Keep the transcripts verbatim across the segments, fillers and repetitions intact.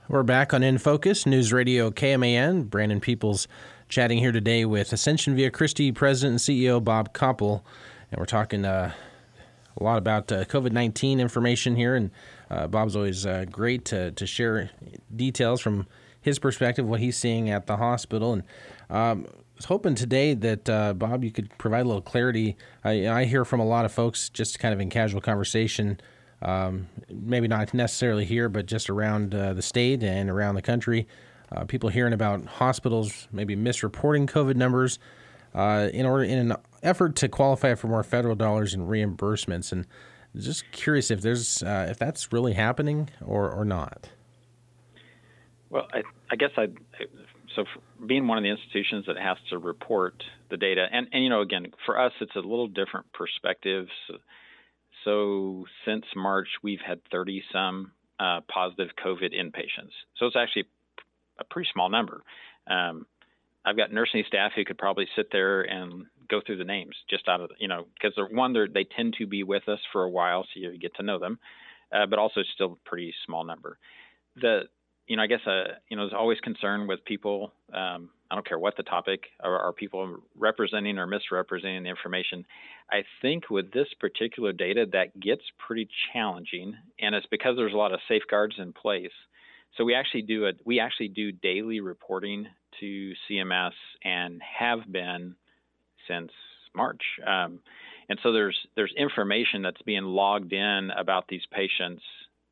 We're back on In Focus, News Radio K M A N. Brandon Peoples chatting here today with Ascension Via Christi President and C E O Bob Koppel. And we're talking uh, a lot about uh, COVID nineteen information here. And uh, Bob's always uh, great to, to share details from his perspective, what he's seeing at the hospital. And um, I was hoping today that, uh, Bob, you could provide a little clarity. I, I hear from a lot of folks just kind of in casual conversation, Um, maybe not necessarily here, but just around uh, the state and around the country. Uh, people hearing about hospitals maybe misreporting COVID numbers uh, in order in an effort to qualify for more federal dollars and reimbursements. And just curious if there's uh, if that's really happening or, or not. Well, I, I guess I so being one of the institutions that has to report the data, and, and you know, again, for us, it's a little different perspective. So, So since March, we've had thirty some uh, positive COVID inpatients. So it's actually a pretty small number. Um, I've got nursing staff who could probably sit there and go through the names just out of, you know, because they're one, they're, they tend to be with us for a while, so you get to know them, uh, but also still a pretty small number. The, you know, I guess, uh, you know, there's always concern with people. Um, I don't care what the topic, are, are people representing or misrepresenting the information. I think with this particular data, that gets pretty challenging, and it's because there's a lot of safeguards in place. So we actually do a, we actually do daily reporting to C M S and have been since March. Um, and so there's there's information that's being logged in about these patients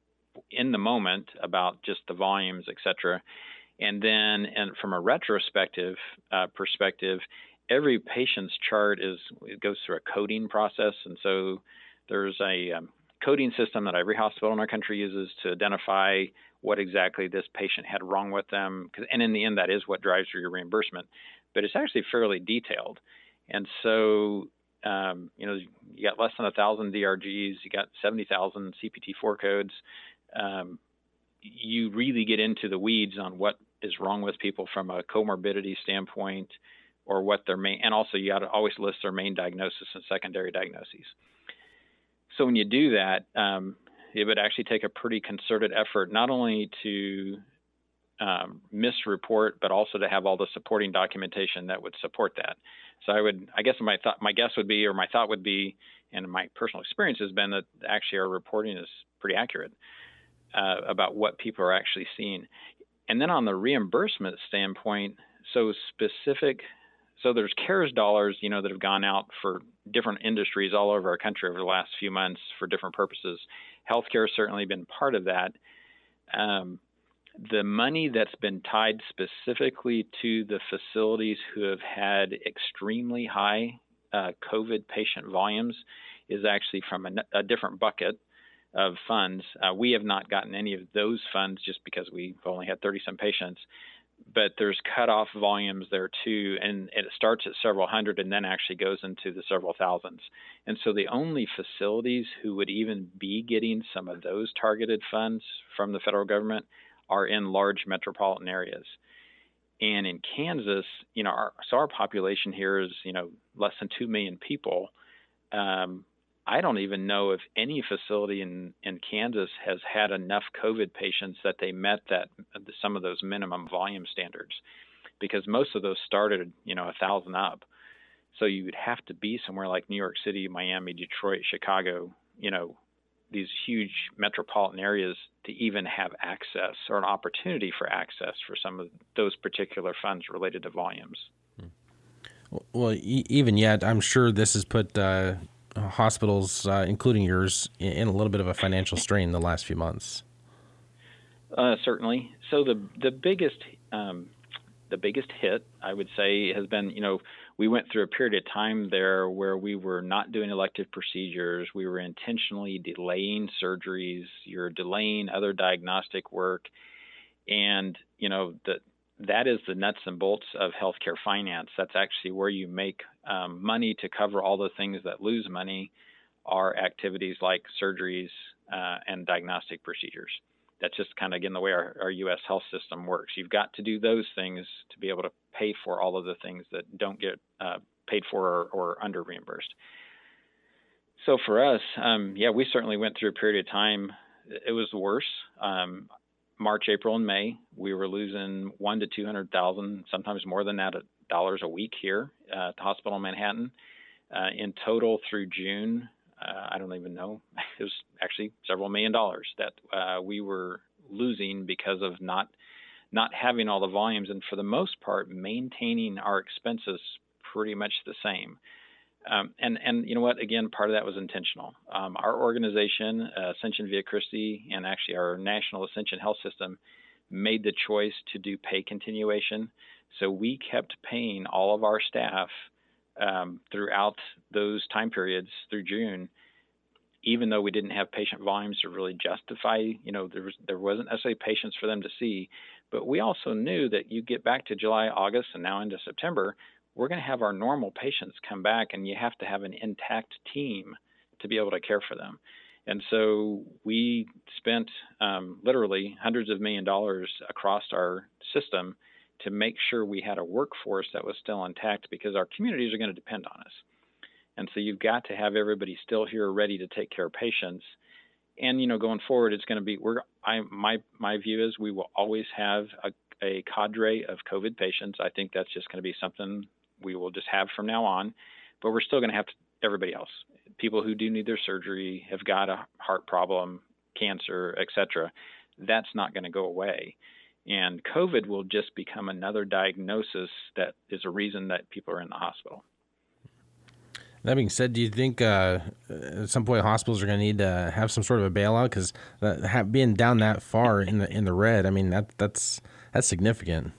in the moment about just the volumes, et cetera. And then, and from a retrospective uh, perspective, every patient's chart is it goes through a coding process, and so there's a um, coding system that every hospital in our country uses to identify what exactly this patient had wrong with them. And in the end, that is what drives your reimbursement. But it's actually fairly detailed, and so um, you know you got less than a thousand D R Gs, you got seventy thousand C P T four codes. Um, you really get into the weeds on what is wrong with people from a comorbidity standpoint, or what their main, and also you got to always list their main diagnosis and secondary diagnoses. So when you do that, um, it would actually take a pretty concerted effort, not only to um, misreport, but also to have all the supporting documentation that would support that. So I would, I guess my thought, my guess would be, or my thought would be, and my personal experience has been that actually our reporting is pretty accurate uh, about what people are actually seeing. And then on the reimbursement standpoint, so specific, so there's CARES dollars, you know, that have gone out for different industries all over our country over the last few months for different purposes. Healthcare has certainly been part of that. Um, the money that's been tied specifically to the facilities who have had extremely high uh, COVID patient volumes is actually from a, a different bucket of funds. Uh, we have not gotten any of those funds just because we've only had thirty some patients, but there's cutoff volumes there too. And it starts at several hundred and then actually goes into the several thousands. And so the only facilities who would even be getting some of those targeted funds from the federal government are in large metropolitan areas. And in Kansas, you know, our, so our population here is, you know, less than two million people. Um, I don't even know if any facility in, in Kansas has had enough COVID patients that they met that some of those minimum volume standards, because most of those started, you know, a thousand up. So you would have to be somewhere like New York City, Miami, Detroit, Chicago, you know, these huge metropolitan areas to even have access or an opportunity for access for some of those particular funds related to volumes. Well, e- even yet, I'm sure this has put uh, hospitals, uh, including yours, in a little bit of a financial strain the last few months. Uh, certainly. So the the biggest um, the biggest hit, I would say, has been, you know, we went through a period of time there where we were not doing elective procedures. We were intentionally delaying surgeries. You're delaying other diagnostic work. And, you know, the, that is the nuts and bolts of healthcare finance. That's actually where you make um, money to cover all the things that lose money are activities like surgeries uh, and diagnostic procedures. That's just kind of, again, the way our, our U S health system works. You've got to do those things to be able to pay for all of the things that don't get uh, paid for or, or under reimbursed. So for us, um, yeah, we certainly went through a period of time. It was worse. Um, March, April, and May, we were losing one to two hundred thousand, sometimes more than that, dollars a week here uh, at the hospital in Manhattan. Uh, in total, through June, uh, I don't even know. It was actually several million dollars that uh, we were losing because of not not having all the volumes, and for the most part, maintaining our expenses pretty much the same. Um, and, and you know what? Again, part of that was intentional. Um, our organization, uh, Ascension Via Christi, and actually our National Ascension Health System made the choice to do pay continuation. So we kept paying all of our staff um, throughout those time periods through June, even though we didn't have patient volumes to really justify, you know, there was there wasn't necessarily patients for them to see. But we also knew that you get back to July, August, and now into September, we're going to have our normal patients come back, and you have to have an intact team to be able to care for them. And so we spent um, literally hundreds of million dollars across our system to make sure we had a workforce that was still intact, because our communities are going to depend on us. And so you've got to have everybody still here ready to take care of patients. And, you know, going forward, it's going to be, we're, I, my, my view is we will always have a, a cadre of COVID patients. I think that's just going to be something we will just have from now on, but we're still going to have to, everybody else, people who do need their surgery, have got a heart problem, cancer, et cetera. That's not going to go away. And COVID will just become another diagnosis that is a reason that people are in the hospital. That being said, do you think uh, at some point hospitals are going to need to have some sort of a bailout? Because uh, being down that far in the in the red, I mean, that that's that's significant.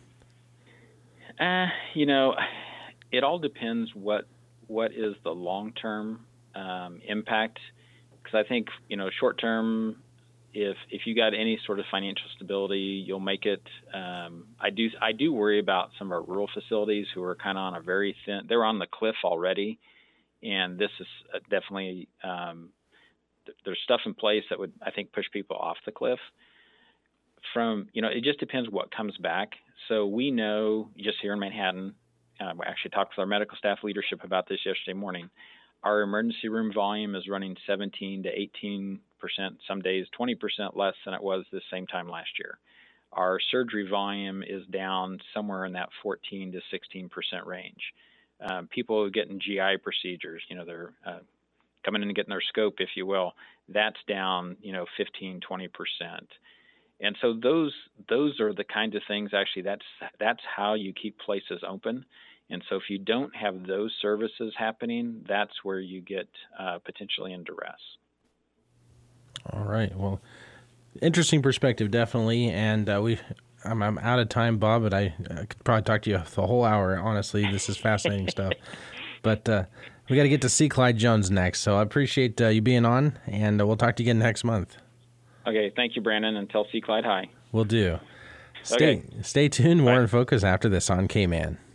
Uh, you know, it all depends what what is the long-term um, impact. Because I think, you know, short-term, if if you got any sort of financial stability, you'll make it. Um, I do I do worry about some of our rural facilities who are kind of on a very thin. They're on the cliff already. And this is definitely, um, th- there's stuff in place that would, I think, push people off the cliff. From, you know, it just depends what comes back. So we know just here in Manhattan, uh, we actually talked with our medical staff leadership about this yesterday morning. Our emergency room volume is running seventeen to eighteen percent, some days twenty percent less than it was this same time last year. Our surgery volume is down somewhere in that fourteen to sixteen percent range. Um, people getting G I procedures, you know, they're uh, coming in and getting their scope, if you will, that's down, you know, fifteen, twenty percent. And so those those are the kinds of things, actually, that's that's how you keep places open. And so if you don't have those services happening, that's where you get uh, potentially in duress. All right. Well, interesting perspective, definitely. And uh, we I'm, I'm out of time, Bob, but I, I could probably talk to you the whole hour. Honestly, this is fascinating stuff. But uh, we got to get to see Clyde Jones next. So I appreciate uh, you being on, and uh, we'll talk to you again next month. Okay. Thank you, Brandon, and tell C. Clyde hi. Will do. Stay, okay. Stay tuned. More Bye. in Focus after this on K-Man.